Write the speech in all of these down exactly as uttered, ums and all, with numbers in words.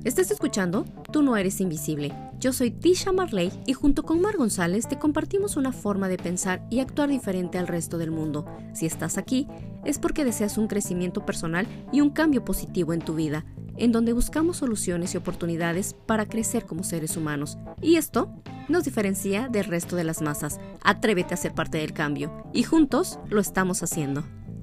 Estás escuchando Tú no eres invisible. Yo soy Tisha Marley y junto con Mar González te compartimos una forma de pensar y actuar diferente al resto del mundo. Si estás aquí, es porque deseas un crecimiento personal y un cambio positivo en tu vida, en donde buscamos soluciones y oportunidades para crecer como seres humanos. Y esto nos diferencia del resto de las masas. Atrévete a ser parte del cambio y juntos lo estamos haciendo.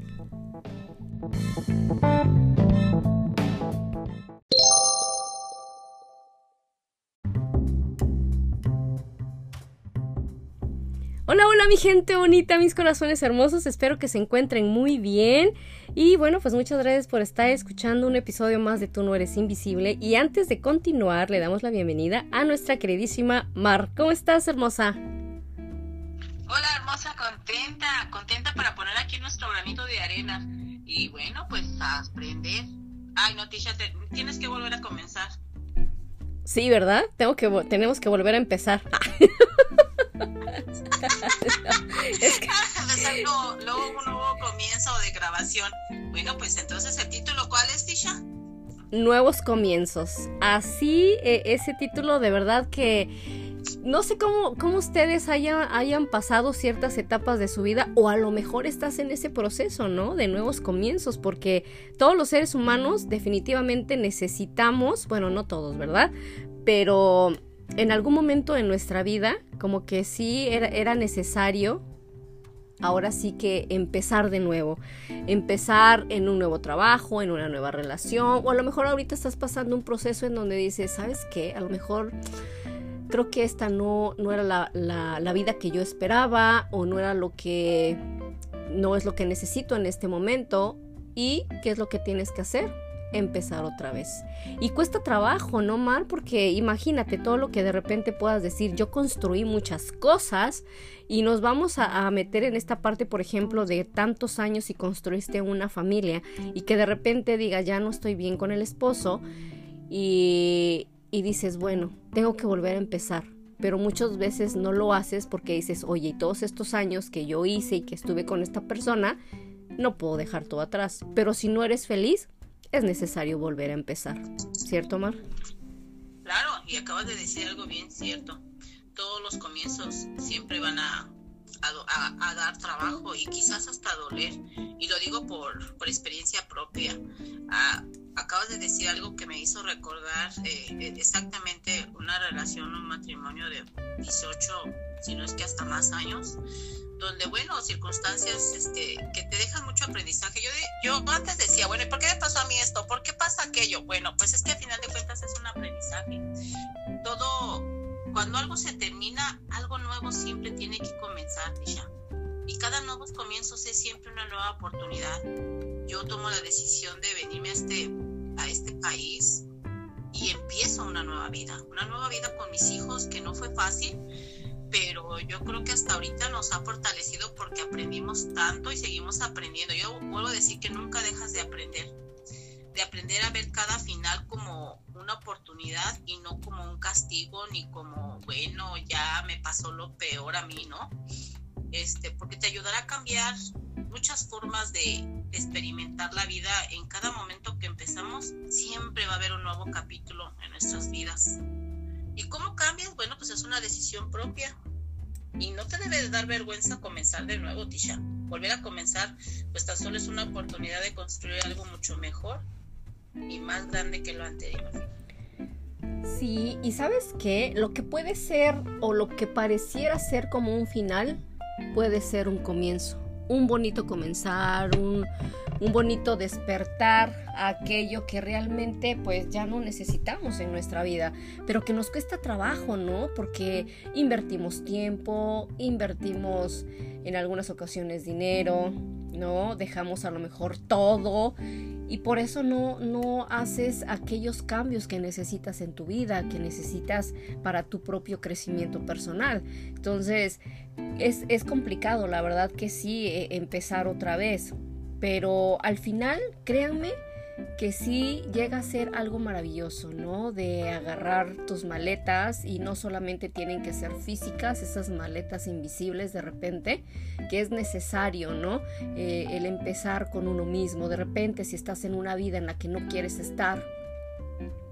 Hola, hola mi gente bonita, mis corazones hermosos, espero que se encuentren muy bien y bueno, pues muchas gracias por estar escuchando un episodio más de Tú no eres invisible. Y antes de continuar, le damos la bienvenida a nuestra queridísima Mar. ¿Cómo estás, hermosa? Hola, hermosa, contenta, contenta para poner aquí nuestro granito de arena y bueno, pues a aprender. Ay, no, Tisha, te, tienes que volver a comenzar. Sí, ¿verdad? Tengo que, tenemos que volver a empezar. Es que... empezar luego, luego un nuevo comienzo de grabación. Bueno, pues entonces el título, ¿cuál es, Tisha? Nuevos comienzos. Así, eh, ese título de verdad que no sé cómo, cómo ustedes haya, hayan pasado ciertas etapas de su vida, o a lo mejor estás en ese proceso, ¿no? De nuevos comienzos, porque todos los seres humanos definitivamente necesitamos, bueno, no todos, ¿verdad? Pero en algún momento en nuestra vida, como que sí era, era necesario, ahora sí que empezar de nuevo, empezar en un nuevo trabajo, en una nueva relación, o a lo mejor ahorita estás pasando un proceso en donde dices, ¿sabes qué? A lo mejor creo que esta no, no era la, la, la vida que yo esperaba, o no era lo que, no es lo que necesito en este momento. ¿Y qué es lo que tienes que hacer? Empezar otra vez. Y cuesta trabajo, ¿no, Mar? Porque imagínate todo lo que de repente puedas decir, yo construí muchas cosas, y nos vamos a, a meter en esta parte, por ejemplo, de tantos años y construiste una familia, y que de repente diga, ya no estoy bien con el esposo, y, y dices, bueno, tengo que volver a empezar. Pero muchas veces no lo haces porque dices, oye, y todos estos años que yo hice y que estuve con esta persona, no puedo dejar todo atrás. Pero si no eres feliz, es necesario volver a empezar, ¿cierto, Mar? Claro, y acabas de decir algo bien cierto. Todos los comienzos siempre van a, a, a, a dar trabajo y quizás hasta doler. Y lo digo por, por experiencia propia. Ah, acabas de decir algo que me hizo recordar eh, exactamente una relación, un matrimonio de dieciocho, si no es que hasta más años, donde, bueno, circunstancias este, que te dejan mucho aprendizaje. Yo, de, yo antes decía, bueno, ¿y por qué me pasó a mí esto? ¿Por qué pasa aquello? Bueno, pues es que al final de cuentas es un aprendizaje. Todo, cuando algo se termina, algo nuevo siempre tiene que comenzar, Tisha. Y cada nuevo comienzo es siempre una nueva oportunidad. Yo tomo la decisión de venirme a este, a este país y empiezo una nueva vida. Una nueva vida con mis hijos, que no fue fácil, pero yo creo que hasta ahorita nos ha fortalecido porque aprendimos tanto y seguimos aprendiendo. Yo vuelvo a decir que nunca dejas de aprender, de aprender a ver cada final como una oportunidad y no como un castigo, ni como, bueno, ya me pasó lo peor a mí, ¿no? Este, porque te ayudará a cambiar muchas formas de, de experimentar la vida. En cada momento que empezamos, siempre va a haber un nuevo capítulo en nuestras vidas. ¿Y cómo cambias? Bueno, pues es una decisión propia. Y no te debe de dar vergüenza comenzar de nuevo, Tisha. Volver a comenzar, pues tan solo es una oportunidad de construir algo mucho mejor y más grande que lo anterior. Sí, y ¿sabes qué? Lo que puede ser, o lo que pareciera ser como un final, puede ser un comienzo. Un bonito comenzar, un, un bonito despertar a aquello que realmente pues ya no necesitamos en nuestra vida, pero que nos cuesta trabajo, ¿no? Porque invertimos tiempo, invertimos en algunas ocasiones dinero, ¿no? Dejamos a lo mejor todo y por eso no, no haces aquellos cambios que necesitas en tu vida, que necesitas para tu propio crecimiento personal. Entonces es, es complicado, la verdad que sí, eh, empezar otra vez, pero al final, créanme que sí llega a ser algo maravilloso, ¿no? De agarrar tus maletas, y no solamente tienen que ser físicas, esas maletas invisibles de repente, que es necesario, ¿no? Eh, el empezar con uno mismo. De repente, si estás en una vida en la que no quieres estar,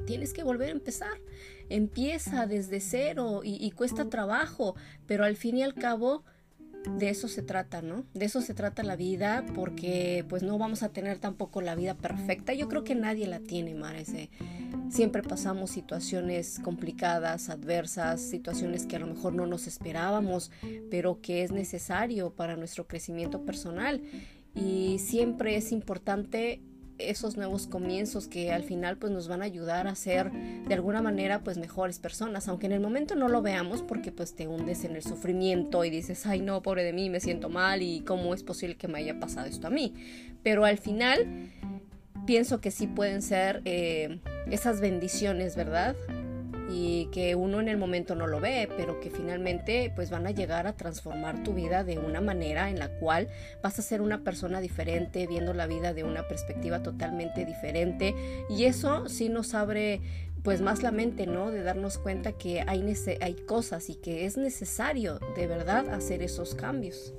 tienes que volver a empezar. Empieza desde cero y, y cuesta trabajo, pero al fin y al cabo de eso se trata, ¿no? De eso se trata la vida, porque pues no vamos a tener tampoco la vida perfecta. Yo creo que nadie la tiene, Marese. Siempre pasamos situaciones complicadas, adversas, situaciones que a lo mejor no nos esperábamos, pero que es necesario para nuestro crecimiento personal. Y siempre es importante esos nuevos comienzos que al final pues nos van a ayudar a ser de alguna manera pues mejores personas, aunque en el momento no lo veamos, porque pues te hundes en el sufrimiento y dices, ay no, pobre de mí, me siento mal y cómo es posible que me haya pasado esto a mí. Pero al final pienso que sí pueden ser eh, esas bendiciones, ¿verdad? Y que uno en el momento no lo ve, pero que finalmente pues van a llegar a transformar tu vida de una manera en la cual vas a ser una persona diferente, viendo la vida de una perspectiva totalmente diferente, y eso sí nos abre pues más la mente, ¿no? De darnos cuenta que hay, nece- hay cosas y que es necesario de verdad hacer esos cambios.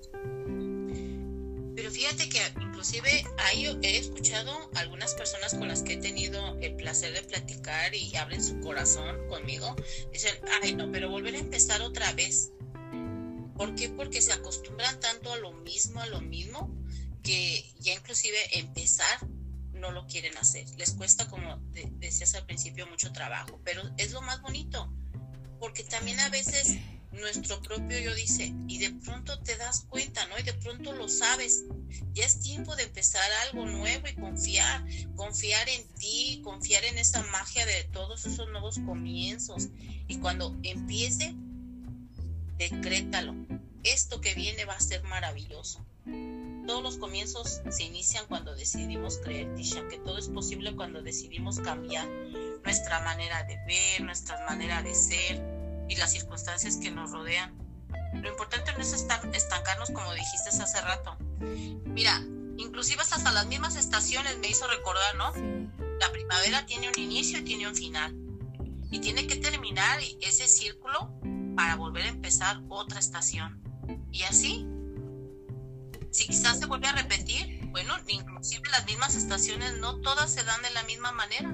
Pero fíjate que inclusive ahí he escuchado algunas personas con las que he tenido el placer de platicar y abren su corazón conmigo. Dicen, ay no, pero volver a empezar otra vez. ¿Por qué? Porque se acostumbran tanto a lo mismo, a lo mismo, que ya inclusive empezar no lo quieren hacer. Les cuesta, como de- decías al principio, mucho trabajo, pero es lo más bonito. Porque también a veces nuestro propio yo dice, y de pronto te das cuenta, ¿no? Y de pronto lo sabes. Ya es tiempo de empezar algo nuevo y confiar, confiar en ti, confiar en esa magia de todos esos nuevos comienzos. Y cuando empiece, decrétalo. Esto que viene va a ser maravilloso. Todos los comienzos se inician cuando decidimos creer, Tisha, que todo es posible cuando decidimos cambiar nuestra manera de ver, nuestra manera de ser y las circunstancias que nos rodean. Lo importante no es estar, estancarnos, como dijiste hace rato. Mira, inclusive hasta las mismas estaciones me hizo recordar, ¿no? Sí. La primavera tiene un inicio y tiene un final. Y tiene que terminar ese círculo para volver a empezar otra estación. Y así, si quizás se vuelve a repetir, bueno, inclusive las mismas estaciones no todas se dan de la misma manera.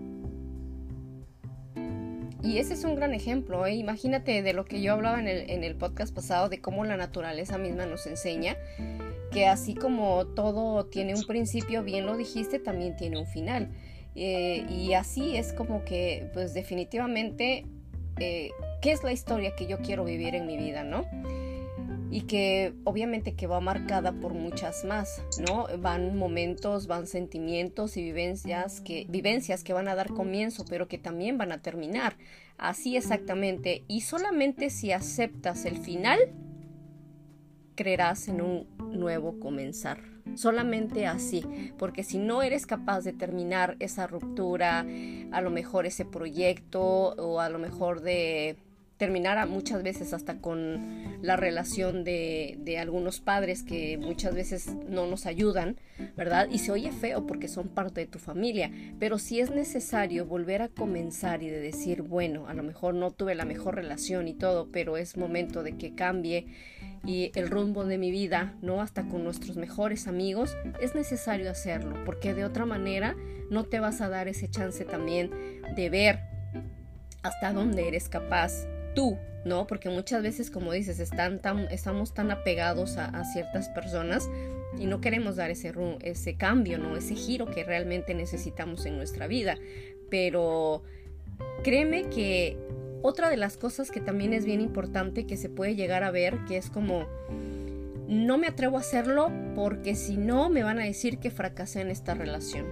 Y ese es un gran ejemplo, ¿eh? Imagínate de lo que yo hablaba en el, en el podcast pasado, de cómo la naturaleza misma nos enseña que así como todo tiene un principio, bien lo dijiste, también tiene un final. Eh, y así es como que, pues definitivamente, eh, ¿qué es la historia que yo quiero vivir en mi vida, no? Y que obviamente que va marcada por muchas más, ¿no? Van momentos, van sentimientos y vivencias que, vivencias que van a dar comienzo, pero que también van a terminar. Así exactamente. Y solamente si aceptas el final, creerás en un nuevo comenzar. Solamente así, porque si no eres capaz de terminar esa ruptura, a lo mejor ese proyecto, o a lo mejor de terminar muchas veces hasta con la relación de, de algunos padres que muchas veces no nos ayudan, ¿verdad? Y se oye feo porque son parte de tu familia, pero si es necesario volver a comenzar y de decir, bueno, a lo mejor no tuve la mejor relación y todo, pero es momento de que cambie y el rumbo de mi vida, ¿no? Hasta con nuestros mejores amigos, es necesario hacerlo, porque de otra manera no te vas a dar ese chance también de ver hasta dónde eres capaz tú, ¿no? Porque muchas veces, como dices, están tan, estamos tan apegados a, a ciertas personas y no queremos dar ese, ese cambio, ¿no? Ese giro que realmente necesitamos en nuestra vida. Pero créeme que otra de las cosas que también es bien importante que se puede llegar a ver, que es como, no me atrevo a hacerlo porque si no me van a decir que fracasé en esta relación.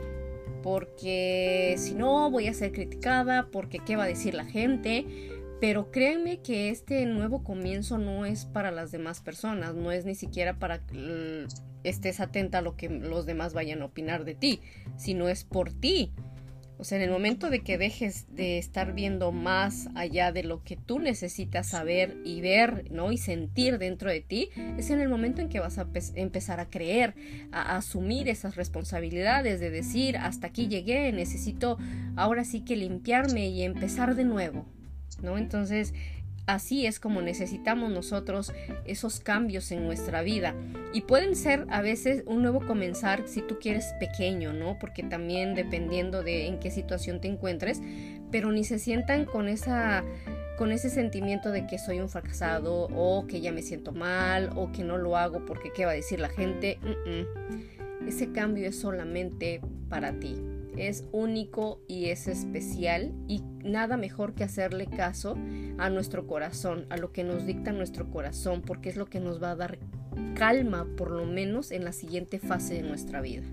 Porque si no voy a ser criticada, porque qué va a decir la gente. Pero créanme que este nuevo comienzo no es para las demás personas, no es ni siquiera para que estés atenta a lo que los demás vayan a opinar de ti, sino es por ti. O sea, en el momento de que dejes de estar viendo más allá de lo que tú necesitas saber y ver, ¿no? Y sentir dentro de ti, es en el momento en que vas a pe- empezar a creer, a, a asumir esas responsabilidades de decir, hasta aquí llegué, necesito ahora sí que limpiarme y empezar de nuevo, ¿no? Entonces, así es como necesitamos nosotros esos cambios en nuestra vida. Y pueden ser a veces un nuevo comenzar si tú quieres pequeño, ¿no? Porque también dependiendo de en qué situación te encuentres, pero ni se sientan con esa... con ese sentimiento de que soy un fracasado o que ya me siento mal o que no lo hago porque qué va a decir la gente. Mm-mm. Ese cambio es solamente para ti, es único y es especial, y nada mejor que hacerle caso a nuestro corazón, a lo que nos dicta nuestro corazón, porque es lo que nos va a dar calma, por lo menos en la siguiente fase de nuestra vida.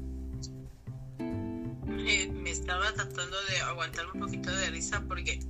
Eh, me estaba tratando de aguantar un poquito de risa porque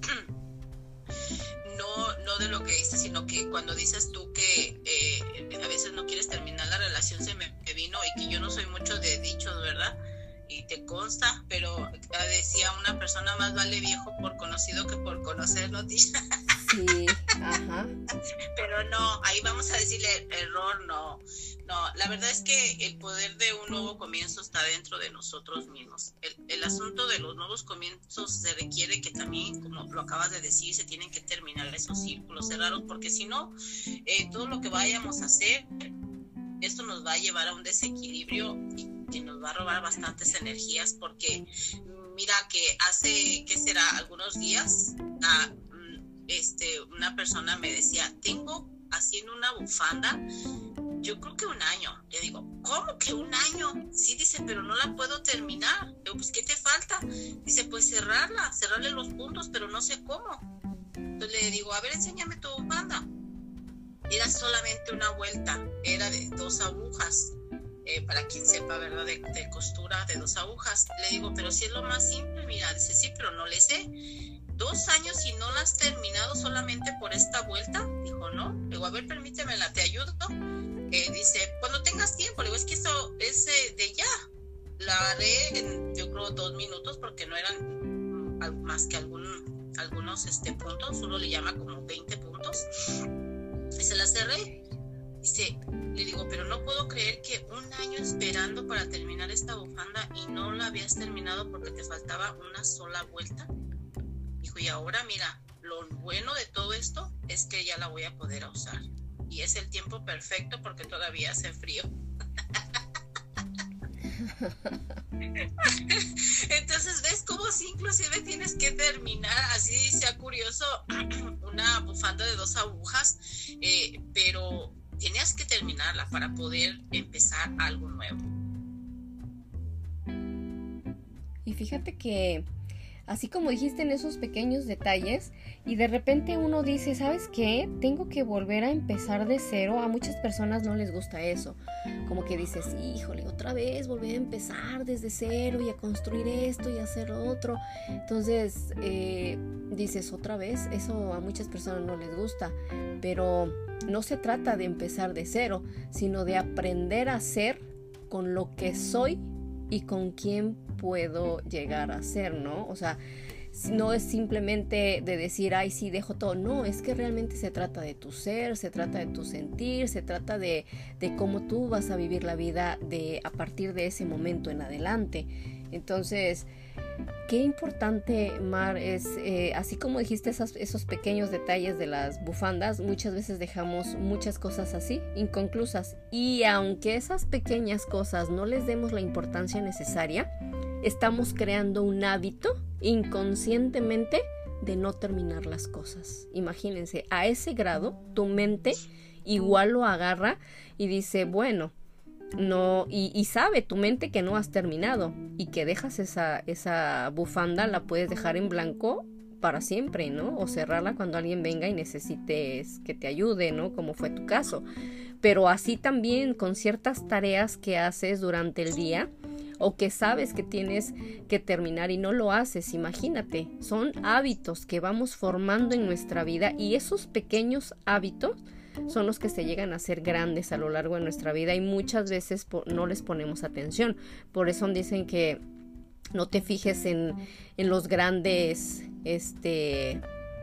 no, no de lo que dices, sino que cuando dices tú que eh, a veces no quieres terminar la relación, se me, me vino, y que yo no soy mucho de dichos, ¿verdad? Y te consta, pero decía una persona, más vale viejo por conocido que por conocer, ¿no? Sí, ajá. Pero no, ahí vamos a decirle error, no. No, la verdad es que el poder de un nuevo comienzo está dentro de nosotros mismos. El, el asunto de los nuevos comienzos se requiere que también, como lo acabas de decir, se tienen que terminar esos círculos cerrados, porque si no, eh, todo lo que vayamos a hacer, esto nos va a llevar a un desequilibrio y que nos va a robar bastantes energías, porque mira que hace, ¿qué será? Algunos días, ah, este, una persona me decía, tengo haciendo una bufanda, yo creo que un año. Le digo, ¿cómo que un año? Sí, dice, pero no la puedo terminar. Le digo, pues, ¿qué te falta? Dice, pues cerrarla, cerrarle los puntos, pero no sé cómo. Entonces le digo, a ver, enséñame tu bufanda. Era solamente una vuelta, era de dos agujas. Eh, para quien sepa, ¿verdad? De, de costura, de dos agujas. Le digo, pero si es lo más simple, mira, dice, sí, pero no le sé. Dos años y no la has terminado solamente por esta vuelta. Dijo, no. Le digo, a ver, permítemela, te ayudo. Eh, dice, cuando tengas tiempo. Le digo, es que eso es eh, de ya. La haré en, yo creo, dos minutos, porque no eran mm, más que algún, algunos este, puntos. Uno le llama como veinte puntos. Y se la cerré. Dice, le digo, pero no puedo creer que un año esperando para terminar esta bufanda y no la habías terminado porque te faltaba una sola vuelta. Dijo, y ahora mira, lo bueno de todo esto es que ya la voy a poder usar. Y es el tiempo perfecto porque todavía hace frío. Entonces, ¿ves cómo si inclusive tienes que terminar, así sea curioso, una bufanda de dos agujas, eh, pero tenías que terminarla para poder empezar algo nuevo? Y fíjate que así como dijiste en esos pequeños detalles, y de repente uno dice, ¿sabes qué? Tengo que volver a empezar de cero. A muchas personas no les gusta eso. Como que dices, híjole, otra vez volver a empezar desde cero y a construir esto y a hacer lo otro. Entonces, eh, dices, otra vez, eso a muchas personas no les gusta. Pero no se trata de empezar de cero, sino de aprender a ser con lo que soy y con quién puedo llegar a ser, ¿no? O sea, no es simplemente de decir, ay, sí, dejo todo. No, es que realmente se trata de tu ser, se trata de tu sentir, se trata de, de cómo tú vas a vivir la vida de, a partir de ese momento en adelante. Entonces, qué importante, Mar, es, eh, así como dijiste esas, esos pequeños detalles de las bufandas, muchas veces dejamos muchas cosas así, inconclusas. Y aunque esas pequeñas cosas no les demos la importancia necesaria, estamos creando un hábito inconscientemente de no terminar las cosas. Imagínense, a ese grado tu mente igual lo agarra y dice, bueno, no, y, y sabe tu mente que no has terminado y que dejas esa, esa bufanda, la puedes dejar en blanco para siempre, ¿no? O cerrarla cuando alguien venga y necesites que te ayude, ¿no? Como fue tu caso. Pero así también con ciertas tareas que haces durante el día o que sabes que tienes que terminar y no lo haces, imagínate, son hábitos que vamos formando en nuestra vida, y esos pequeños hábitos son los que se llegan a ser grandes a lo largo de nuestra vida, y muchas veces no les ponemos atención. Por eso dicen que no te fijes en, en los grandes este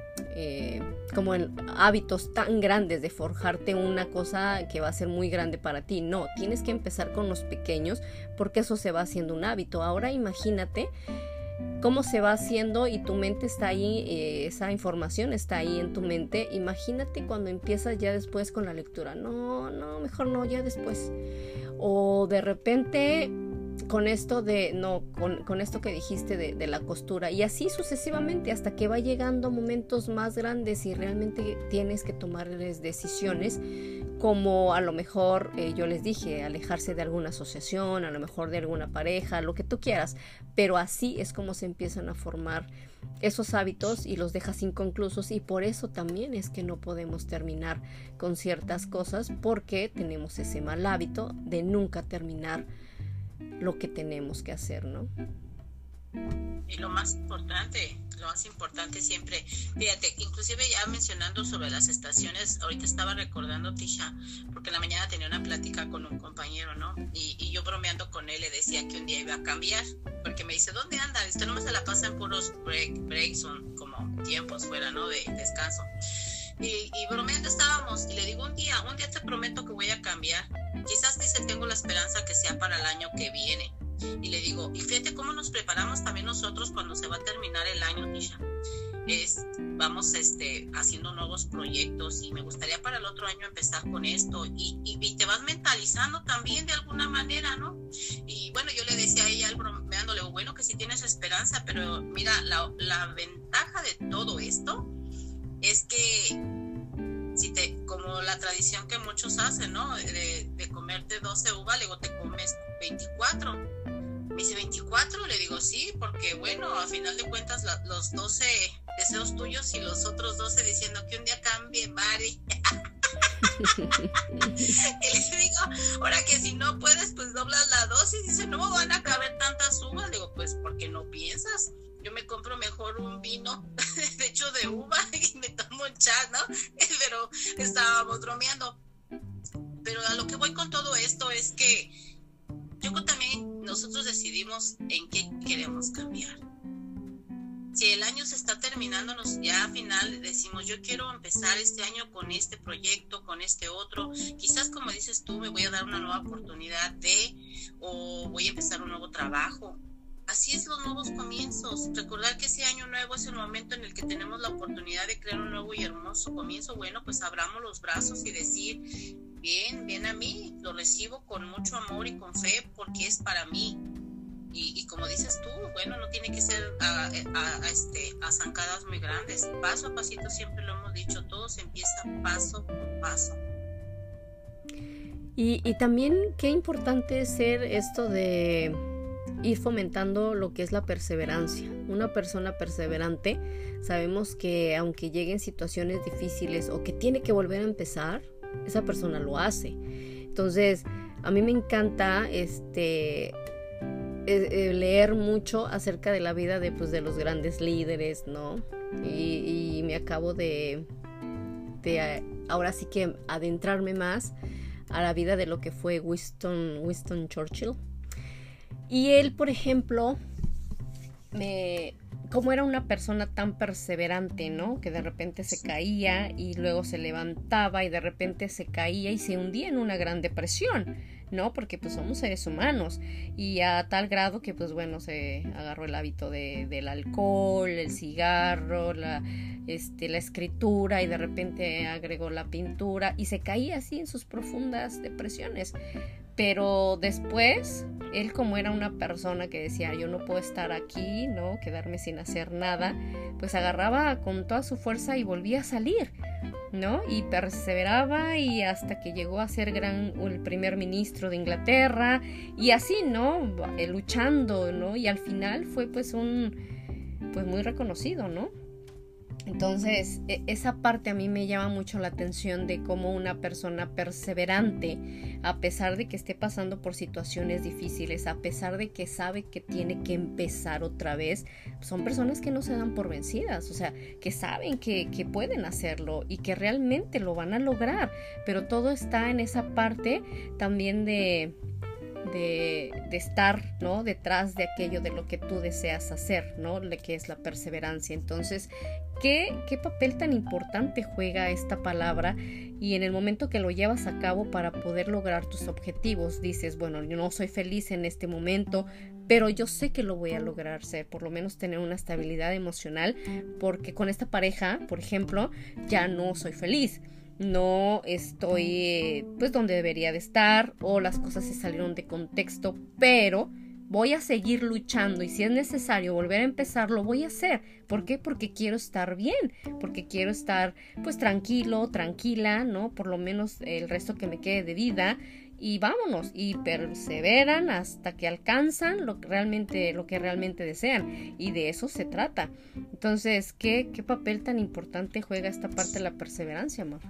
eh, como en hábitos tan grandes de forjarte una cosa que va a ser muy grande para ti. No, tienes que empezar con los pequeños porque eso se va haciendo un hábito. Ahora imagínate cómo se va haciendo y tu mente está ahí, eh, esa información está ahí en tu mente. Imagínate cuando empiezas ya después con la lectura. No, no, mejor no, ya después. O de repente con esto de, no, con, con esto que dijiste de, de la costura, y así sucesivamente hasta que va llegando momentos más grandes y realmente tienes que tomar decisiones, como a lo mejor eh, yo les dije, alejarse de alguna asociación, a lo mejor de alguna pareja, lo que tú quieras, pero así es como se empiezan a formar esos hábitos y los dejas inconclusos, y por eso también es que no podemos terminar con ciertas cosas, porque tenemos ese mal hábito de nunca terminar lo que tenemos que hacer, ¿no? Y lo más importante, lo más importante siempre, fíjate, inclusive ya mencionando sobre las estaciones, ahorita estaba recordando, Tisha, porque en la mañana tenía una plática con un compañero, ¿no? Y, y yo bromeando con él le decía que un día iba a cambiar, porque me dice, ¿dónde anda? Usted nomás se la pasa en puros break, breaks, son como tiempos fuera, ¿no? De descanso. Y, y bromeando estábamos, y le digo, un día, un día te prometo que voy a cambiar. Quizás, dice, tengo la esperanza que sea para el año que viene. Y le digo, y fíjate cómo nos preparamos también nosotros cuando se va a terminar el año, Tisha. Es, vamos este, haciendo nuevos proyectos, y me gustaría para el otro año empezar con esto, y, y, y te vas mentalizando también de alguna manera, ¿no? Y bueno, yo le decía a ella, al bromeando, le digo, bueno, que sí tienes esperanza, pero mira, la, la ventaja de todo esto es que si te, como la tradición que muchos hacen, ¿no? De, de comerte doce uvas, luego te comes veinticuatro. Me dice, ¿veinticuatro? Le digo, sí, porque bueno, a final de cuentas la, los doce deseos tuyos y los otros doce diciendo que un día cambie, Mari. Y le digo, ahora que si no puedes, pues doblas la dosis. Dice, no van a caber tantas uvas. Le digo, pues, ¿por qué no piensas? Yo me compro mejor un vino de hecho de uva y me tomo un chat, ¿no? Pero estábamos bromeando. Pero a lo que voy con todo esto es que yo creo también nosotros decidimos en qué queremos cambiar. Si el año se está terminando, nos, ya al final decimos, yo quiero empezar este año con este proyecto, con este otro. Quizás, como dices tú, me voy a dar una nueva oportunidad de, o voy a empezar un nuevo trabajo. Así es los nuevos comienzos. Recordar que ese año nuevo es el momento en el que tenemos la oportunidad de crear un nuevo y hermoso comienzo. Bueno, pues abramos los brazos y decir, bien, bien a mí, lo recibo con mucho amor y con fe porque es para mí. Y, y como dices tú, bueno, no tiene que ser a, a, a, este, a zancadas muy grandes. Paso a pasito, siempre lo hemos dicho, todo se empieza paso por paso. Y, y también qué importante es ser esto de ir fomentando lo que es la perseverancia. Una persona perseverante, sabemos que aunque lleguen situaciones difíciles o que tiene que volver a empezar, esa persona lo hace. Entonces, a mí me encanta este leer mucho acerca de la vida de, pues, de los grandes líderes, ¿no? Y, y me acabo de, de ahora sí que adentrarme más a la vida de lo que fue Winston, Winston Churchill. Y él, por ejemplo, me, como era una persona tan perseverante, ¿no? Que de repente se caía y luego se levantaba y de repente se caía y se hundía en una gran depresión, ¿no? Porque pues somos seres humanos, y a tal grado que pues bueno, se agarró el hábito de, del alcohol, el cigarro, la, este, la escritura, y de repente agregó la pintura y se caía así en sus profundas depresiones. Pero después, él, como era una persona que decía, yo no puedo estar aquí, ¿no? Quedarme sin hacer nada, pues agarraba con toda su fuerza y volvía a salir, ¿no? Y perseveraba, y hasta que llegó a ser gran, el primer ministro de Inglaterra, y así, ¿no? Luchando, ¿no? Y al final fue pues un, pues muy reconocido, ¿no? Entonces, esa parte a mí me llama mucho la atención de cómo una persona perseverante, a pesar de que esté pasando por situaciones difíciles, a pesar de que sabe que tiene que empezar otra vez, son personas que no se dan por vencidas, o sea, que saben que, que pueden hacerlo y que realmente lo van a lograr, pero todo está en esa parte también de, de, de estar, ¿no? Detrás de aquello de lo que tú deseas hacer, ¿no? De que es la perseverancia. Entonces, ¿qué, qué papel tan importante juega esta palabra? Y en el momento que lo llevas a cabo para poder lograr tus objetivos, dices, bueno, yo no soy feliz en este momento, pero yo sé que lo voy a lograr, ser, por lo menos tener una estabilidad emocional, porque con esta pareja, por ejemplo, ya no soy feliz. No estoy pues donde debería de estar, o las cosas se salieron de contexto, pero voy a seguir luchando, y si es necesario volver a empezar, lo voy a hacer. ¿Por qué? Porque quiero estar bien, porque quiero estar pues tranquilo, tranquila, ¿no? Por lo menos el resto que me quede de vida, y vámonos, y perseveran hasta que alcanzan lo que realmente, lo que realmente desean, y de eso se trata. Entonces, ¿qué, qué papel tan importante juega esta parte de la perseverancia, amor?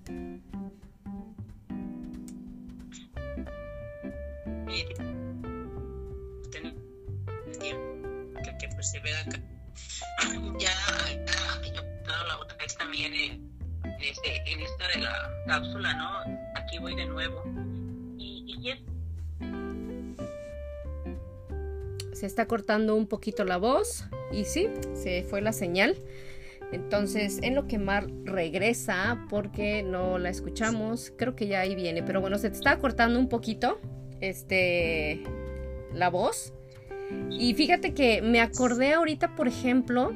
Que, que persevera acá. Ya, ya yo he dado la otra vez también en, este, en esta de la cápsula, ¿no? Aquí voy de nuevo. Y, y es... Se está cortando un poquito la voz, y sí, se fue la señal. Entonces, en lo que Mar regresa, porque no la escuchamos, creo que ya ahí viene, pero bueno, se te está cortando un poquito este, la voz. Y fíjate que me acordé ahorita, por ejemplo,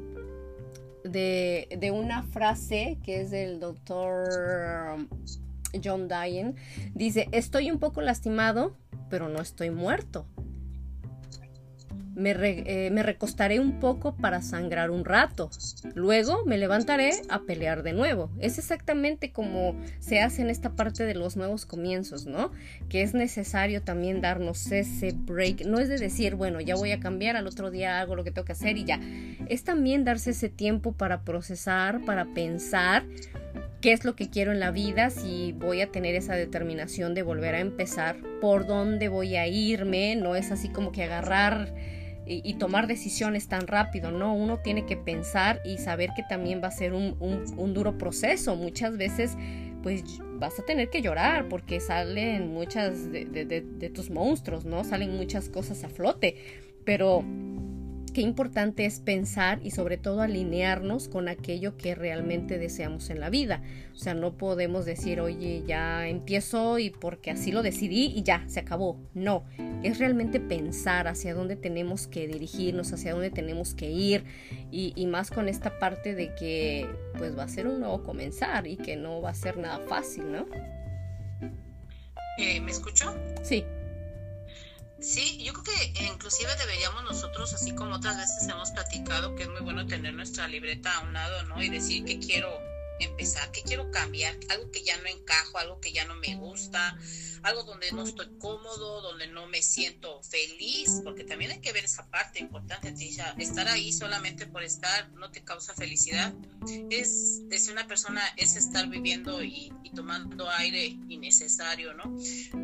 de, de una frase que es del doctor John Dyen. Dice, estoy un poco lastimado, pero no estoy muerto. Me, re, eh, me recostaré un poco para sangrar un rato. Luego me levantaré a pelear de nuevo. Es exactamente como se hace en esta parte de los nuevos comienzos, ¿no? Que es necesario también darnos ese break. No es de decir, bueno, ya voy a cambiar, al otro día hago lo que tengo que hacer y ya. Es también darse ese tiempo para procesar, para pensar qué es lo que quiero en la vida, si voy a tener esa determinación de volver a empezar, por dónde voy a irme. No es así como que agarrar y, y tomar decisiones tan rápido, ¿no? Uno tiene que pensar y saber que también va a ser un, un, un duro proceso. Muchas veces pues vas a tener que llorar porque salen muchas de, de, de, de tus monstruos, ¿no? Salen muchas cosas a flote, pero qué importante es pensar y sobre todo alinearnos con aquello que realmente deseamos en la vida. O sea, no podemos decir, oye, ya empiezo y porque así lo decidí y ya, se acabó. No, es realmente pensar hacia dónde tenemos que dirigirnos, hacia dónde tenemos que ir, y, y más con esta parte de que pues va a ser un nuevo comenzar y que no va a ser nada fácil, ¿no? Eh, ¿Me escuchó? Sí. Sí, yo creo que inclusive deberíamos nosotros, así como otras veces hemos platicado, que es muy bueno tener nuestra libreta a un lado, ¿no? Y decir que quiero empezar, que quiero cambiar, algo que ya no encajo, algo que ya no me gusta, algo donde no estoy cómodo, donde no me siento feliz, porque también hay que ver esa parte importante, Tisha. Estar ahí solamente por estar no te causa felicidad. Es, de ser una persona, es estar viviendo y, y tomando aire innecesario, ¿no?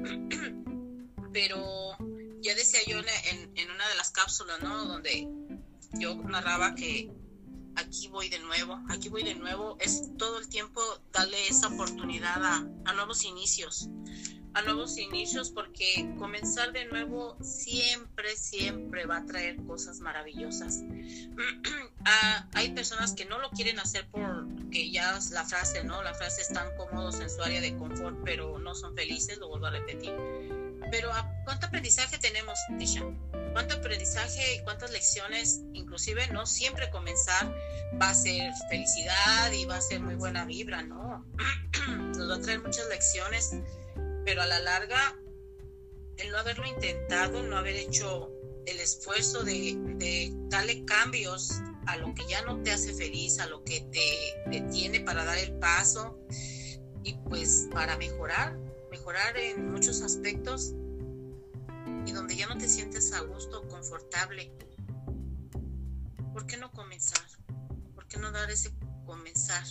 Pero ya decía yo en, en una de las cápsulas, ¿no? Donde yo narraba que aquí voy de nuevo, aquí voy de nuevo, es todo el tiempo darle esa oportunidad a, a nuevos inicios, a nuevos inicios, porque comenzar de nuevo siempre, siempre va a traer cosas maravillosas. ah, hay personas que no lo quieren hacer porque ya es la frase, ¿no? La frase, están cómodos en su área de confort, pero no son felices, lo vuelvo a repetir. Pero ¿cuánto aprendizaje tenemos, Tisha? ¿Cuánto aprendizaje y cuántas lecciones? Inclusive no siempre comenzar va a ser felicidad y va a ser muy buena vibra, ¿no? Nos va a traer muchas lecciones, pero a la larga, el no haberlo intentado, el no haber hecho el esfuerzo de, de darle cambios a lo que ya no te hace feliz, a lo que te detiene para dar el paso y pues para mejorar, mejorar en muchos aspectos, y donde ya no te sientes a gusto, confortable. ¿Por qué no comenzar? ¿Por qué no dar ese comenzar?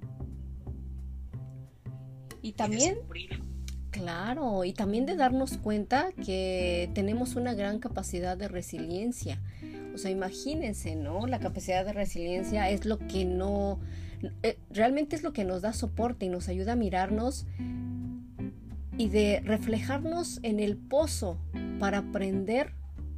Y también, claro, y también de darnos cuenta que tenemos una gran capacidad de resiliencia. O sea, imagínense, ¿no? La capacidad de resiliencia es lo que no, eh, realmente es lo que nos da soporte y nos ayuda a mirarnos y de reflejarnos en el pozo para aprender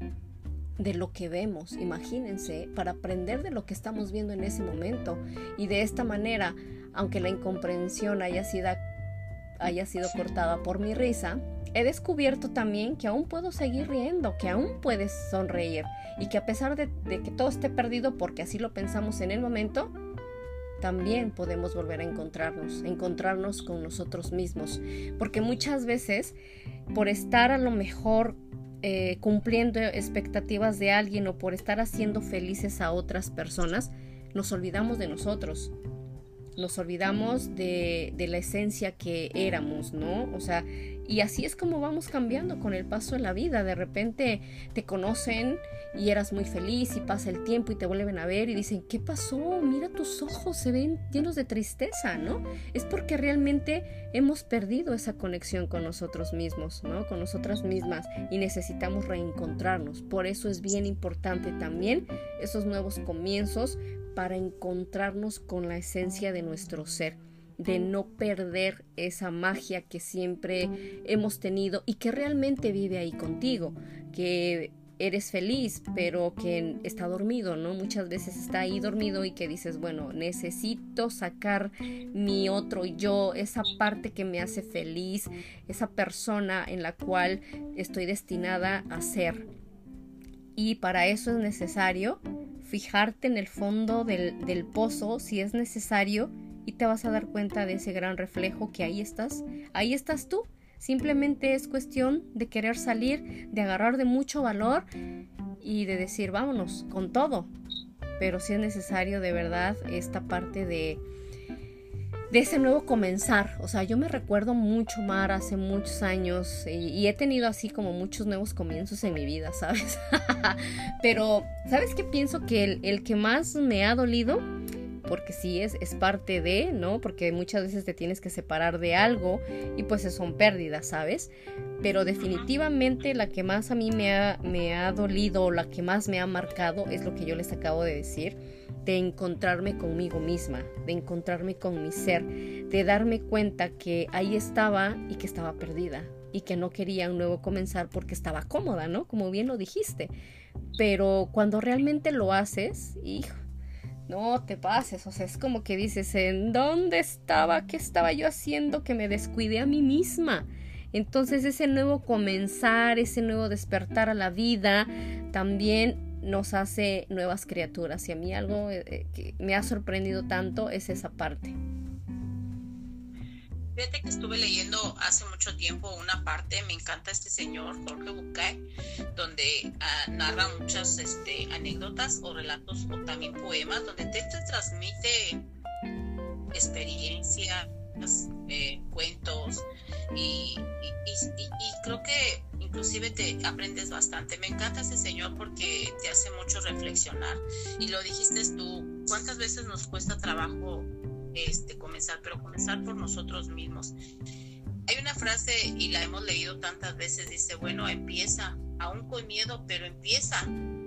de lo que vemos, imagínense, para aprender de lo que estamos viendo en ese momento. Y de esta manera, aunque la incomprensión haya sido, haya sido cortada por mi risa, he descubierto también que aún puedo seguir riendo, que aún puedes sonreír y que a pesar de, de que todo esté perdido porque así lo pensamos en el momento, también podemos volver a encontrarnos, encontrarnos con nosotros mismos. Porque muchas veces, por estar a lo mejor eh, cumpliendo expectativas de alguien o por estar haciendo felices a otras personas, nos olvidamos de nosotros. Nos olvidamos de, de la esencia que éramos, ¿no? O sea, y así es como vamos cambiando con el paso de la vida. De repente te conocen y eras muy feliz y pasa el tiempo y te vuelven a ver y dicen, ¿qué pasó? Mira tus ojos, se ven llenos de tristeza, ¿no? Es porque realmente hemos perdido esa conexión con nosotros mismos, ¿no? Con nosotras mismas y necesitamos reencontrarnos. Por eso es bien importante también esos nuevos comienzos para encontrarnos con la esencia de nuestro ser, de no perder esa magia que siempre hemos tenido y que realmente vive ahí contigo, que eres feliz pero que está dormido, ¿no? Muchas veces está ahí dormido y que dices, bueno, necesito sacar mi otro yo, esa parte que me hace feliz, esa persona en la cual estoy destinada a ser. Y para eso es necesario fijarte en el fondo del, del pozo si es necesario y te vas a dar cuenta de ese gran reflejo que ahí estás, ahí estás tú. Simplemente es cuestión de querer salir, de agarrar de mucho valor y de decir vámonos con todo. Pero sí es necesario de verdad esta parte de de ese nuevo comenzar. O sea, yo me recuerdo mucho, Mar, hace muchos años y, y he tenido así como muchos nuevos comienzos en mi vida, ¿sabes? Pero, ¿sabes qué? Pienso que el, el que más me ha dolido, porque sí es, es parte de, ¿no? Porque muchas veces te tienes que separar de algo y pues son pérdidas, ¿sabes? Pero definitivamente la que más a mí me ha, me ha dolido, la que más me ha marcado es lo que yo les acabo de decir, de encontrarme conmigo misma, de encontrarme con mi ser, de darme cuenta que ahí estaba y que estaba perdida y que no quería un nuevo comenzar porque estaba cómoda, ¿no? Como bien lo dijiste. Pero cuando realmente lo haces, hijo, no te pases, o sea, es como que dices, ¿en dónde estaba? ¿Qué estaba yo haciendo que me descuidé a mí misma? Entonces ese nuevo comenzar, ese nuevo despertar a la vida, también nos hace nuevas criaturas. Y a mí algo eh, que me ha sorprendido tanto es esa parte. Fíjate que estuve leyendo hace mucho tiempo una parte, me encanta este señor Jorge Bucay, donde uh, narra muchas este, anécdotas o relatos o también poemas, donde te, te transmite experiencias, eh, cuentos y, y, y, y creo que inclusive te aprendes bastante. Me encanta ese señor porque te hace mucho reflexionar y lo dijiste tú, ¿cuántas veces nos cuesta trabajo Este, comenzar, pero comenzar por nosotros mismos? Hay una frase y la hemos leído tantas veces, dice, bueno, empieza, aún con miedo, pero empieza,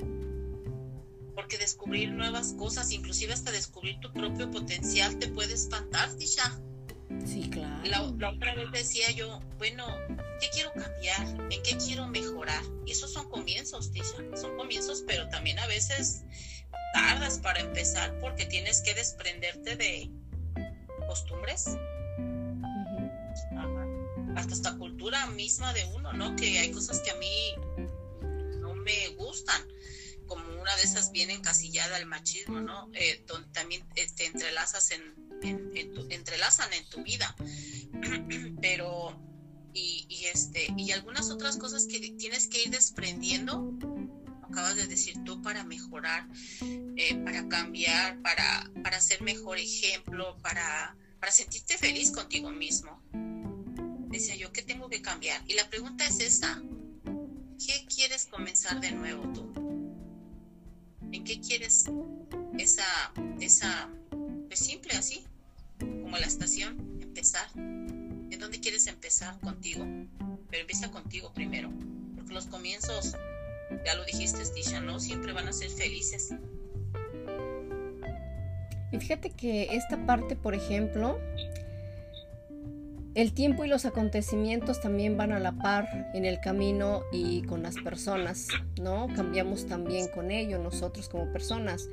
porque descubrir nuevas cosas, inclusive hasta descubrir tu propio potencial te puede espantar, Tisha. Sí, claro. La, la otra vez decía yo, bueno, ¿qué quiero cambiar? ¿En qué quiero mejorar? Y esos son comienzos, Tisha, son comienzos, pero también a veces tardas para empezar porque tienes que desprenderte de costumbres, uh-huh. hasta esta cultura misma de uno, ¿no? Que hay cosas que a mí no me gustan, como una de esas bien encasillada el machismo, ¿no? Eh, donde también eh, te entrelazas en, en, en tu, entrelazan en tu vida, pero y, y este y algunas otras cosas que tienes que ir desprendiendo, acabas de decir tú, para mejorar, eh, para cambiar, para, para ser mejor ejemplo, para, para sentirte feliz contigo mismo. Decía yo, ¿qué tengo que cambiar? Y la pregunta es esta, ¿qué quieres comenzar de nuevo tú? ¿En qué quieres esa, esa, pues simple así, como la estación, empezar? ¿En dónde quieres empezar? Contigo, pero empieza contigo primero, porque los comienzos, ya lo dijiste, Tisha, ¿no? Siempre van a ser felices. Y fíjate que esta parte, por ejemplo, El tiempo y los acontecimientos también van a la par en el camino y con las personas, ¿no? Cambiamos también con ello nosotros como personas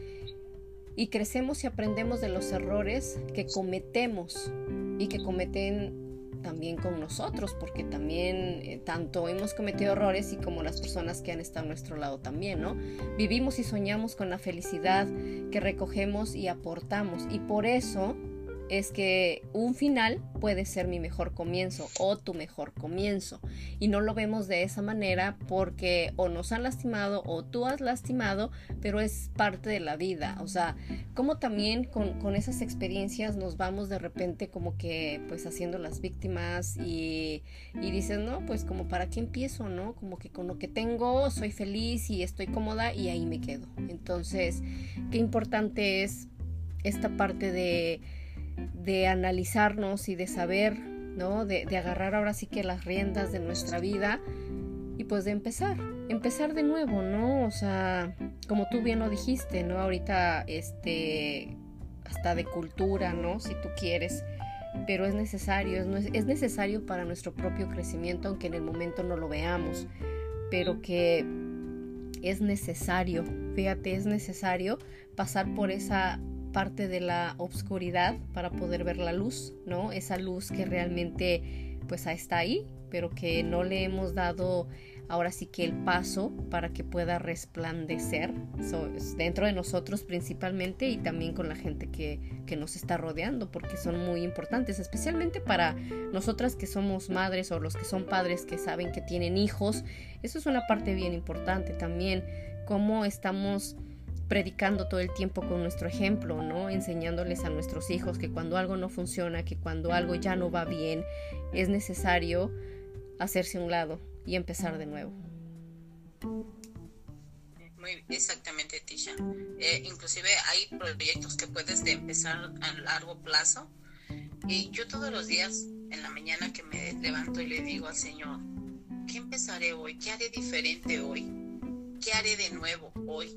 y crecemos y aprendemos de los errores que cometemos y que cometen también con nosotros, porque también eh, tanto hemos cometido errores y como las personas que han estado a nuestro lado también, ¿no? Vivimos y soñamos con la felicidad que recogemos y aportamos, y por eso es que un final puede ser mi mejor comienzo o tu mejor comienzo, y no lo vemos de esa manera porque o nos han lastimado o tú has lastimado, pero es parte de la vida. O sea, como también con, con esas experiencias nos vamos de repente como que pues haciendo las víctimas y, y dices, no, pues como para qué empiezo, ¿no? Como que con lo que tengo soy feliz y estoy cómoda y ahí me quedo. Entonces, qué importante es esta parte de de analizarnos y de saber, ¿no? De, de agarrar ahora sí que las riendas de nuestra vida y pues de empezar, empezar de nuevo, ¿no? O sea, como tú bien lo dijiste, ¿no? Ahorita, este, hasta de cultura, ¿no? Si tú quieres, pero es necesario, es, es necesario para nuestro propio crecimiento, aunque en el momento no lo veamos, pero que es necesario, fíjate, es necesario pasar por esa parte de la oscuridad para poder ver la luz, ¿no? Esa luz que realmente pues está ahí, pero que no le hemos dado ahora sí que el paso para que pueda resplandecer so, dentro de nosotros principalmente, y también con la gente que, que nos está rodeando, porque son muy importantes, especialmente para nosotras que somos madres o los que son padres que saben que tienen hijos. Eso es una parte bien importante también, cómo estamos predicando todo el tiempo con nuestro ejemplo, ¿no? Enseñándoles a nuestros hijos que cuando algo no funciona, que cuando algo ya no va bien, es necesario hacerse a un lado y empezar de nuevo. Muy exactamente, Tisha. Eh, inclusive hay proyectos que puedes de empezar a largo plazo. Y yo todos los días en la mañana que me levanto y le digo al Señor, ¿qué empezaré hoy? ¿Qué haré diferente hoy? ¿Qué haré de nuevo hoy?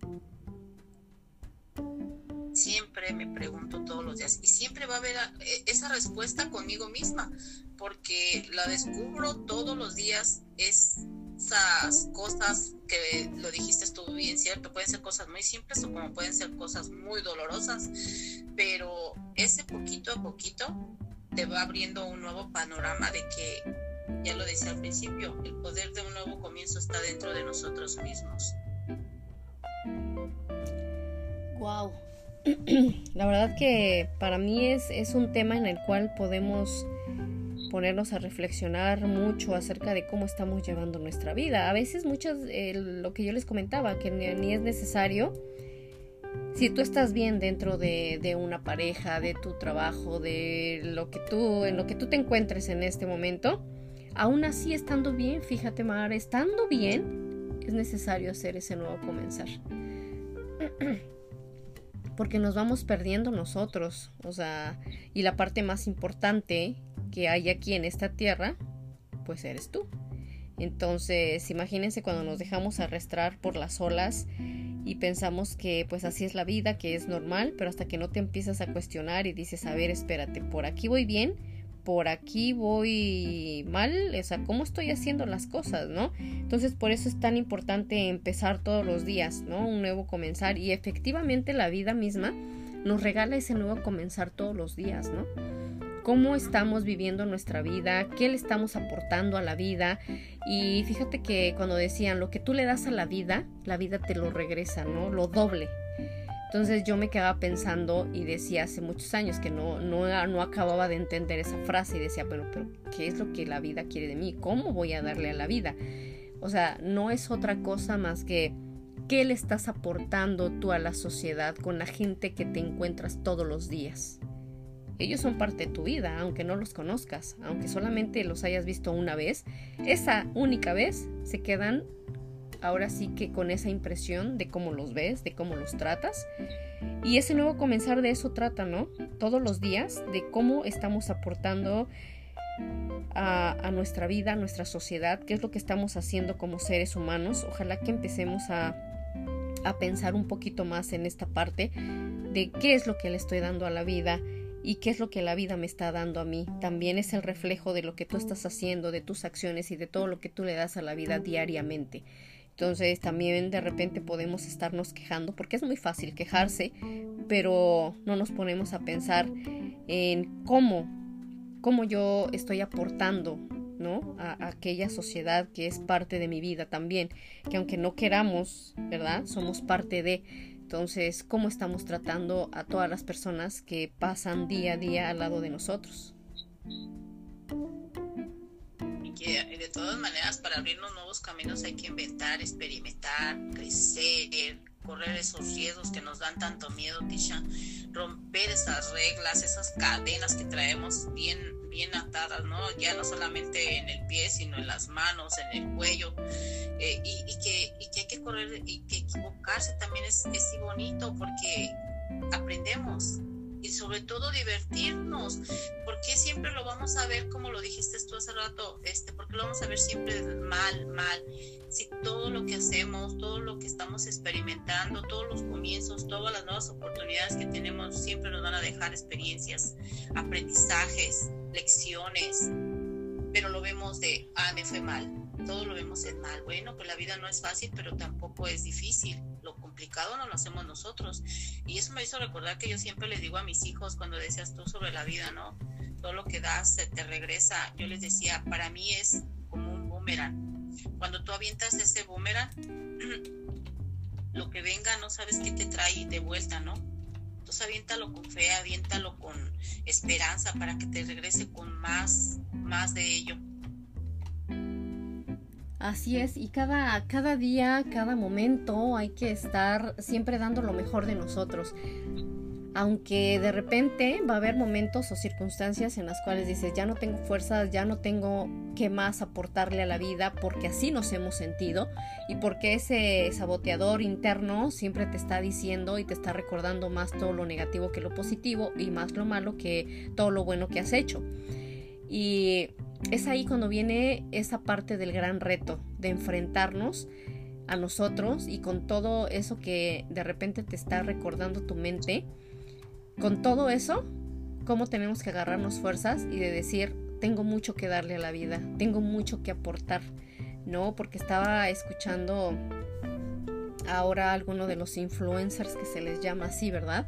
Siempre me pregunto todos los días y siempre va a haber esa respuesta conmigo misma, porque la descubro todos los días. Esas cosas que lo dijiste tú bien cierto, pueden ser cosas muy simples o como pueden ser cosas muy dolorosas, pero ese poquito a poquito te va abriendo un nuevo panorama de que, ya lo decía al principio, el poder de un nuevo comienzo está dentro de nosotros mismos. Wow. La verdad que para mí es, es un tema en el cual podemos ponernos a reflexionar mucho acerca de cómo estamos llevando nuestra vida. A veces muchas, eh, lo que yo les comentaba, que ni, ni es necesario, si tú estás bien dentro de, de una pareja, de tu trabajo, de lo que tú, en lo que tú te encuentres en este momento, aún así estando bien, fíjate Mar, estando bien, es necesario hacer ese nuevo comenzar. Porque nos vamos perdiendo nosotros, o sea, y la parte más importante que hay aquí en esta tierra, pues eres tú. Entonces, imagínense cuando nos dejamos arrastrar por las olas y pensamos que pues así es la vida, que es normal, pero hasta que no te empiezas a cuestionar y dices, a ver, espérate, por aquí voy bien, por aquí voy mal, o sea, ¿cómo estoy haciendo las cosas, no? Entonces, por eso es tan importante empezar todos los días, ¿no? Un nuevo comenzar, y efectivamente la vida misma nos regala ese nuevo comenzar todos los días, ¿no? Cómo estamos viviendo nuestra vida, qué le estamos aportando a la vida. Y fíjate que cuando decían, lo que tú le das a la vida, la vida te lo regresa, ¿no? Lo doble. Entonces yo me quedaba pensando y decía hace muchos años que no, no, no acababa de entender esa frase, y decía, pero, pero ¿qué es lo que la vida quiere de mí? ¿Cómo voy a darle a la vida? O sea, no es otra cosa más que qué le estás aportando tú a la sociedad con la gente que te encuentras todos los días. Ellos son parte de tu vida, aunque no los conozcas, aunque solamente los hayas visto una vez. Esa única vez se quedan ahora sí que con esa impresión de cómo los ves, de cómo los tratas. Y ese nuevo comenzar de eso trata, ¿no? Todos los días, de cómo estamos aportando a, a nuestra vida, a nuestra sociedad, qué es lo que estamos haciendo como seres humanos. Ojalá que empecemos a, a pensar un poquito más en esta parte de qué es lo que le estoy dando a la vida ¿Y qué es lo que la vida me está dando a mí? También es el reflejo de lo que tú estás haciendo, de tus acciones y de todo lo que tú le das a la vida diariamente. Entonces también de repente podemos estarnos quejando, porque es muy fácil quejarse, pero no nos ponemos a pensar en cómo, cómo yo estoy aportando, ¿no? A, a aquella sociedad que es parte de mi vida también, que aunque no queramos, ¿verdad? Somos parte de. Entonces, ¿cómo estamos tratando a todas las personas que pasan día a día al lado de nosotros? Y que de todas maneras, para abrirnos nuevos caminos hay que inventar, experimentar, crecer, correr esos riesgos que nos dan tanto miedo, Tisha, romper esas reglas, esas cadenas que traemos bien, bien atadas, ¿no? Ya no solamente en el pie, sino en las manos, en el cuello, eh, y, y, que, y que hay que correr, y que equivocarse también es, es bonito, porque aprendemos, y sobre todo divertirnos. Porque siempre lo vamos a ver, como lo dijiste tú hace rato, este, porque lo vamos a ver siempre mal, mal. Si todo lo que hacemos, todo lo que estamos experimentando, todos los comienzos, todas las nuevas oportunidades que tenemos, siempre nos van a dejar experiencias, aprendizajes, lecciones, pero lo vemos de, ah, me fue mal, todo lo vemos en mal. Bueno, pues la vida no es fácil, pero tampoco es difícil. Lo complicado no lo hacemos nosotros. Y eso me hizo recordar que yo siempre les digo a mis hijos, cuando decías tú sobre la vida, ¿no? Todo lo que das se te regresa. Yo les decía, para mí es como un boomerang. Cuando tú avientas ese boomerang, lo que venga no sabes qué te trae de vuelta, ¿no? Entonces aviéntalo con fe, aviéntalo con esperanza para que te regrese con más, más de ello. Así es, y cada, cada día, cada momento hay que estar siempre dando lo mejor de nosotros. Aunque de repente va a haber momentos o circunstancias en las cuales dices, ya no tengo fuerzas, ya no tengo qué más aportarle a la vida, porque así nos hemos sentido y porque ese saboteador interno siempre te está diciendo y te está recordando más todo lo negativo que lo positivo y más lo malo que todo lo bueno que has hecho. Y es ahí cuando viene esa parte del gran reto de enfrentarnos a nosotros y con todo eso que de repente te está recordando tu mente, con todo eso, cómo tenemos que agarrarnos fuerzas y de decir, tengo mucho que darle a la vida, tengo mucho que aportar, ¿no? Porque estaba escuchando ahora alguno de los influencers que se les llama así, ¿verdad?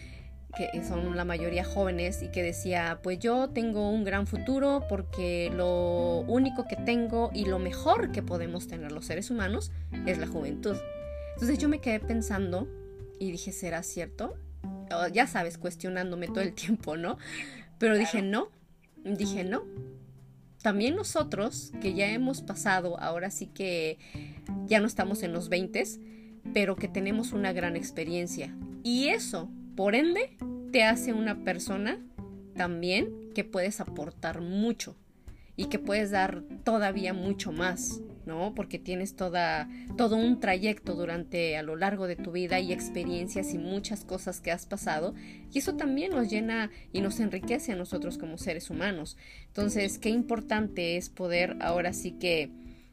Que son la mayoría jóvenes y que decía, pues yo tengo un gran futuro porque lo único que tengo y lo mejor que podemos tener los seres humanos es la juventud. Entonces yo me quedé pensando y dije, ¿será cierto? Oh, ya sabes, cuestionándome todo el tiempo, ¿no? Pero dije, no, dije, no. También nosotros, que ya hemos pasado, ahora sí que ya no estamos en los veintes, pero que tenemos una gran experiencia. Y eso, por ende, te hace una persona también que puedes aportar mucho y que puedes dar todavía mucho más, ¿no? Porque tienes toda, todo un trayecto durante, a lo largo de tu vida y experiencias y muchas cosas que has pasado. Y eso también nos llena y nos enriquece a nosotros como seres humanos. Entonces, qué importante es poder ahora sí que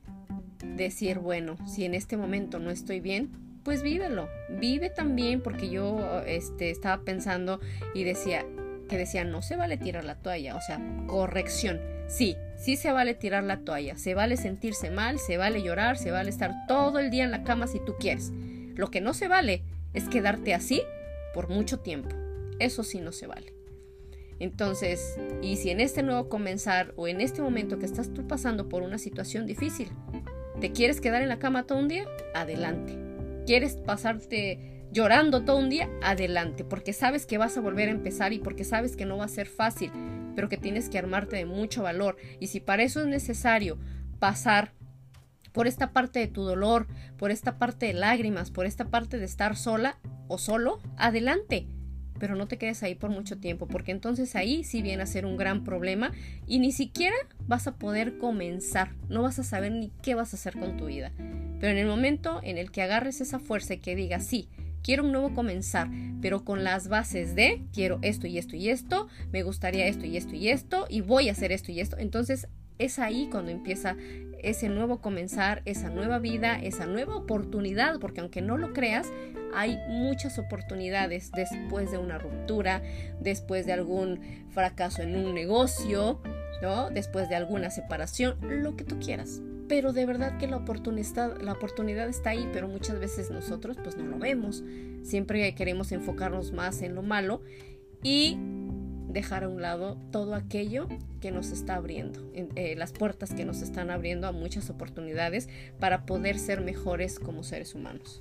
decir, bueno, si en este momento no estoy bien, pues vívelo, vive también, porque yo este, estaba pensando y decía, que decía, no se vale tirar la toalla, o sea, corrección, sí, sí se vale tirar la toalla, se vale sentirse mal, se vale llorar, se vale estar todo el día en la cama si tú quieres. Lo que no se vale es quedarte así por mucho tiempo, eso sí no se vale. Entonces, y si en este nuevo comenzar o en este momento que estás tú pasando por una situación difícil, ¿te quieres quedar en la cama todo un día? Adelante. ¿Quieres pasarte llorando todo un día? Adelante, porque sabes que vas a volver a empezar y porque sabes que no va a ser fácil, pero que tienes que armarte de mucho valor. Y si para eso es necesario pasar por esta parte de tu dolor, por esta parte de lágrimas, por esta parte de estar sola o solo, adelante. Pero no te quedes ahí por mucho tiempo, porque entonces ahí sí viene a ser un gran problema y ni siquiera vas a poder comenzar, no vas a saber ni qué vas a hacer con tu vida. Pero en el momento en el que agarres esa fuerza y que digas, sí, quiero un nuevo comenzar, pero con las bases de, quiero esto y esto y esto, me gustaría esto y esto y esto, y voy a hacer esto y esto, entonces es ahí cuando empieza ese nuevo comenzar, esa nueva vida, esa nueva oportunidad, porque aunque no lo creas, hay muchas oportunidades después de una ruptura, después de algún fracaso en un negocio, ¿no? Después de alguna separación, lo que tú quieras. Pero de verdad que la oportunidad, la oportunidad está ahí, pero muchas veces nosotros pues no lo vemos. Siempre queremos enfocarnos más en lo malo y dejar a un lado todo aquello que nos está abriendo, eh, las puertas que nos están abriendo a muchas oportunidades para poder ser mejores como seres humanos.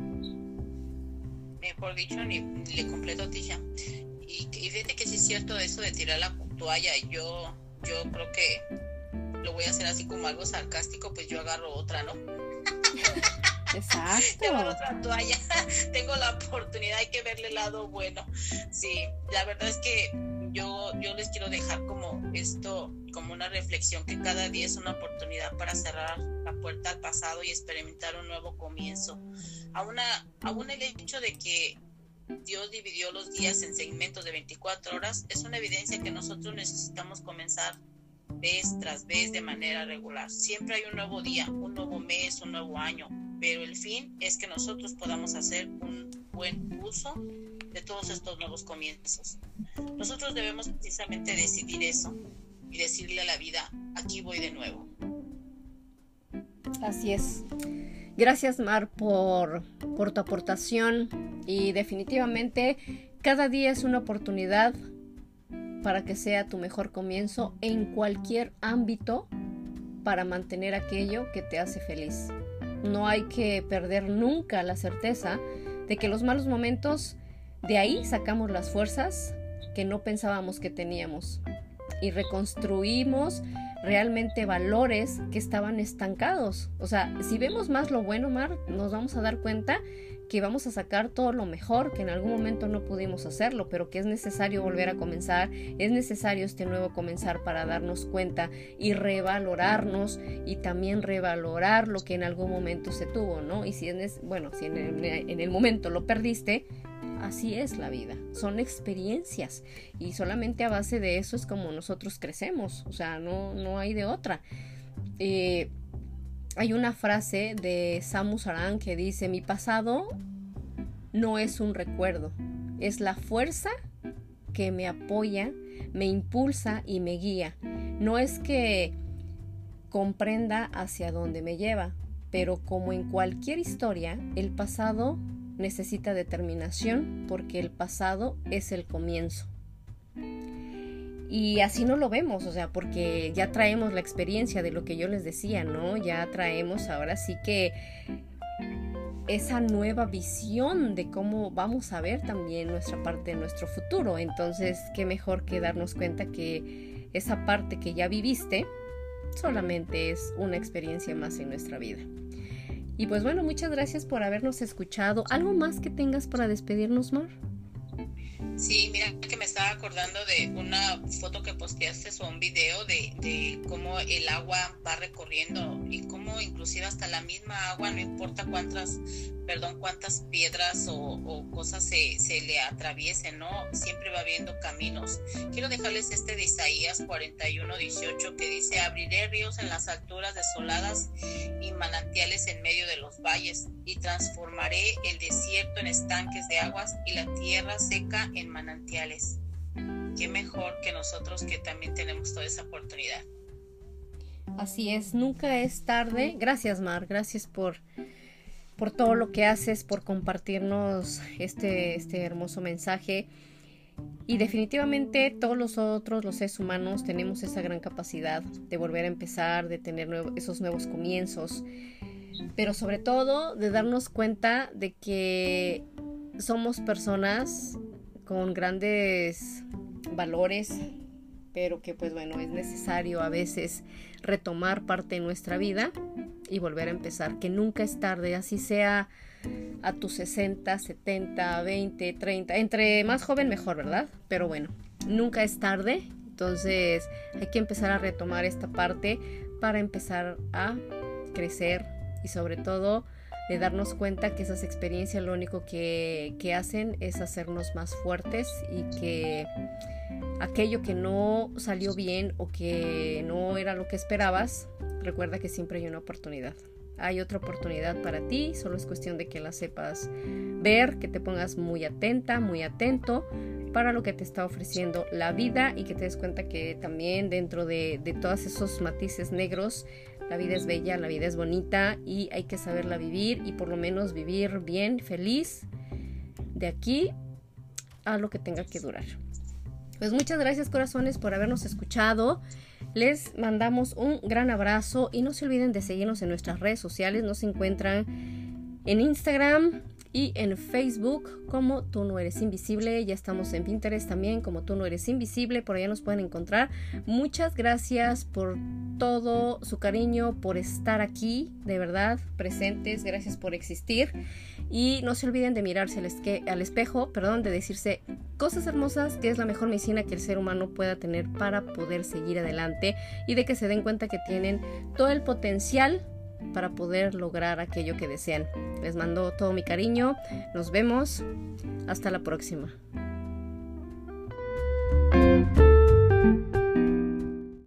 Mejor dicho, ni, ni le completo, Tisha. Y, y fíjate que sí es cierto eso de tirar la toalla. Yo, yo creo que lo voy a hacer así como algo sarcástico, pues yo agarro otra, ¿no? Exacto. Yo agarro otra toalla. Tengo la oportunidad, hay que verle el lado bueno. Sí, la verdad es que Yo, yo les quiero dejar como esto, como una reflexión, que cada día es una oportunidad para cerrar la puerta al pasado y experimentar un nuevo comienzo. Aún, a, aún el hecho de que Dios dividió los días en segmentos de veinticuatro horas es una evidencia que nosotros necesitamos comenzar vez tras vez de manera regular. Siempre hay un nuevo día, un nuevo mes, un nuevo año, pero el fin es que nosotros podamos hacer un buen uso de todos estos nuevos comienzos. Nosotros debemos precisamente decidir eso y decirle a la vida, aquí voy de nuevo. Así es. Gracias, Mar, por, por tu aportación, y definitivamente cada día es una oportunidad para que sea tu mejor comienzo en cualquier ámbito, para mantener aquello que te hace feliz. No hay que perder nunca la certeza de que los malos momentos, de ahí sacamos las fuerzas que no pensábamos que teníamos y reconstruimos realmente valores que estaban estancados. O sea, si vemos más lo bueno, Mar, nos vamos a dar cuenta que vamos a sacar todo lo mejor, que en algún momento no pudimos hacerlo, pero que es necesario volver a comenzar, es necesario este nuevo comenzar para darnos cuenta y revalorarnos, y también revalorar lo que en algún momento se tuvo, ¿no? Y si es, bueno, si en el, en el momento lo perdiste, así es la vida, son experiencias, y solamente a base de eso es como nosotros crecemos, o sea, no, no hay de otra. Eh, hay una frase de Samu Saran que dice: mi pasado no es un recuerdo, es la fuerza que me apoya, me impulsa y me guía. No es que comprenda hacia dónde me lleva, pero como en cualquier historia, el pasado necesita determinación, porque el pasado es el comienzo. Y así no lo vemos, o sea, porque ya traemos la experiencia de lo que yo les decía, ¿no? Ya traemos ahora sí que esa nueva visión de cómo vamos a ver también nuestra parte de nuestro futuro. Entonces, qué mejor que darnos cuenta que esa parte que ya viviste solamente es una experiencia más en nuestra vida. Y pues bueno, muchas gracias por habernos escuchado. ¿Algo más que tengas para despedirnos, Mar? Sí, mira que me estaba acordando de una foto que posteaste o un video de, de cómo el agua va recorriendo, y cómo inclusive hasta la misma agua, no importa cuántas, perdón, cuántas piedras o, o cosas se, se le atraviesen, ¿no? Siempre va habiendo caminos. Quiero dejarles este de Isaías cuarenta y uno dieciocho, que dice: abriré ríos en las alturas desoladas y manantiales en medio de los valles, y transformaré el desierto en estanques de aguas y la tierra seca en manantiales. Qué mejor que nosotros, que también tenemos toda esa oportunidad. Así es, nunca es tarde. Gracias, Mar, gracias por, por todo lo que haces, por compartirnos este, este hermoso mensaje. Y definitivamente todos nosotros, los seres humanos, tenemos esa gran capacidad de volver a empezar, de tener nuevo, esos nuevos comienzos, pero sobre todo de darnos cuenta de que somos personas con grandes valores, pero que pues bueno, es necesario a veces retomar parte de nuestra vida y volver a empezar, que nunca es tarde, así sea a tus sesenta, setenta, veinte, treinta, entre más joven mejor, ¿verdad? Pero bueno, nunca es tarde, entonces hay que empezar a retomar esta parte para empezar a crecer, y sobre todo de darnos cuenta que esas experiencias lo único que, que hacen es hacernos más fuertes, y que aquello que no salió bien o que no era lo que esperabas, recuerda que siempre hay una oportunidad. Hay otra oportunidad para ti, solo es cuestión de que la sepas ver, que te pongas muy atenta, muy atento para lo que te está ofreciendo la vida y que te des cuenta que también dentro de, de todos esos matices negros, la vida es bella, la vida es bonita y hay que saberla vivir y por lo menos vivir bien, feliz, de aquí a lo que tenga que durar. Pues muchas gracias, corazones, por habernos escuchado. Les mandamos un gran abrazo y no se olviden de seguirnos en nuestras redes sociales. Nos encuentran en Instagram y en Facebook como Tú No Eres Invisible. Ya estamos en Pinterest también como Tú No Eres Invisible. Por allá nos pueden encontrar. Muchas gracias por todo su cariño, por estar aquí, de verdad, presentes. Gracias por existir. Y no se olviden de mirarse al, esque- al espejo, perdón, de decirse cosas hermosas, que es la mejor medicina que el ser humano pueda tener para poder seguir adelante y de que se den cuenta que tienen todo el potencial para poder lograr aquello que desean. Les mando todo mi cariño. Nos vemos. Hasta la próxima.